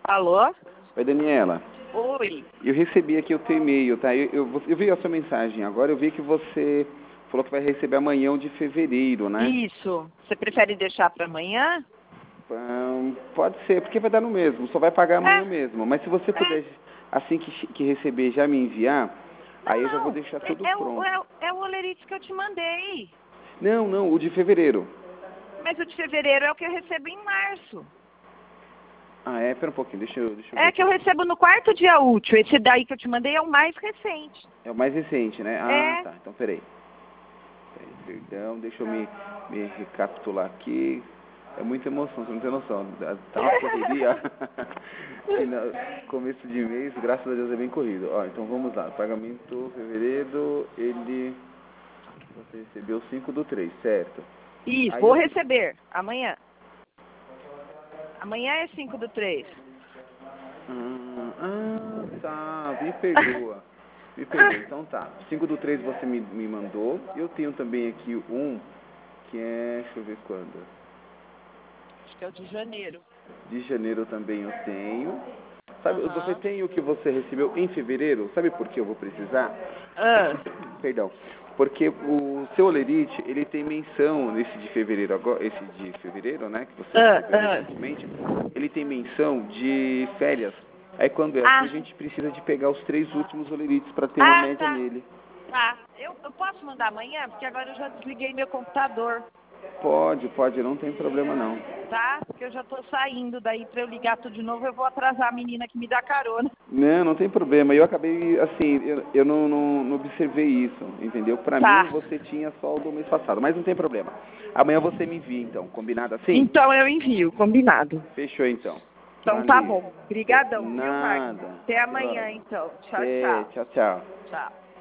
Alô? Oi, Daniela. Oi. Eu recebi aqui o teu e-mail, tá? Eu vi a sua mensagem agora, eu vi que você falou que vai receber amanhã o de fevereiro, né? Isso. Você prefere deixar para amanhã? Pode ser, porque vai dar no mesmo, só vai pagar amanhã mesmo. Mas se você puder, assim que receber, já me enviar, aí eu já vou deixar tudo pronto. É o olerite que eu te mandei. Não, o de fevereiro. Mas o de fevereiro é o que eu recebo em março. Ah, é? Pera um pouquinho, deixa eu ver. É que eu recebo no 4º dia útil. Esse daí que eu te mandei é o mais recente. É o mais recente, né? Ah, É. tá. Então, peraí, perdão, deixa eu me recapitular aqui. É muita emoção, você não tem noção. Tá uma correria. Começo de mês, graças a Deus é bem corrido. Ó, então vamos lá. Pagamento fevereiro, você recebeu 5/3, certo? Isso, Aí vou receber amanhã. Amanhã é 5/3. Tá. Me perdoa. Então tá. 5/3 você me mandou. Eu tenho também aqui um que é. Deixa eu ver quando. Acho que é o de janeiro. De janeiro também eu tenho. Sabe, você tem o que você recebeu em fevereiro? Sabe por que eu vou precisar? Perdão. Porque o seu olerite, ele tem menção nesse de fevereiro agora, esse de fevereiro, né, que você recebeu recentemente, ele tem menção de férias. Aí quando é assim, a gente precisa de pegar os 3 últimos olerites para ter uma média nele. Tá. Eu posso mandar amanhã? Porque agora eu já desliguei meu computador. Pode, não tem problema não. Tá? Porque eu já tô saindo daí pra eu ligar tudo de novo, eu vou atrasar a menina que me dá carona. Não tem problema. Eu acabei, assim, eu não observei isso, entendeu? Pra mim, você tinha só o do mês passado, mas não tem problema. Amanhã você me envia, então. Combinado assim? Então eu envio, combinado. Fechou, então. Então tá bom. Obrigadão, viu, Nada. Marcos? Até amanhã, então. Tchau. Tchau. Tchau.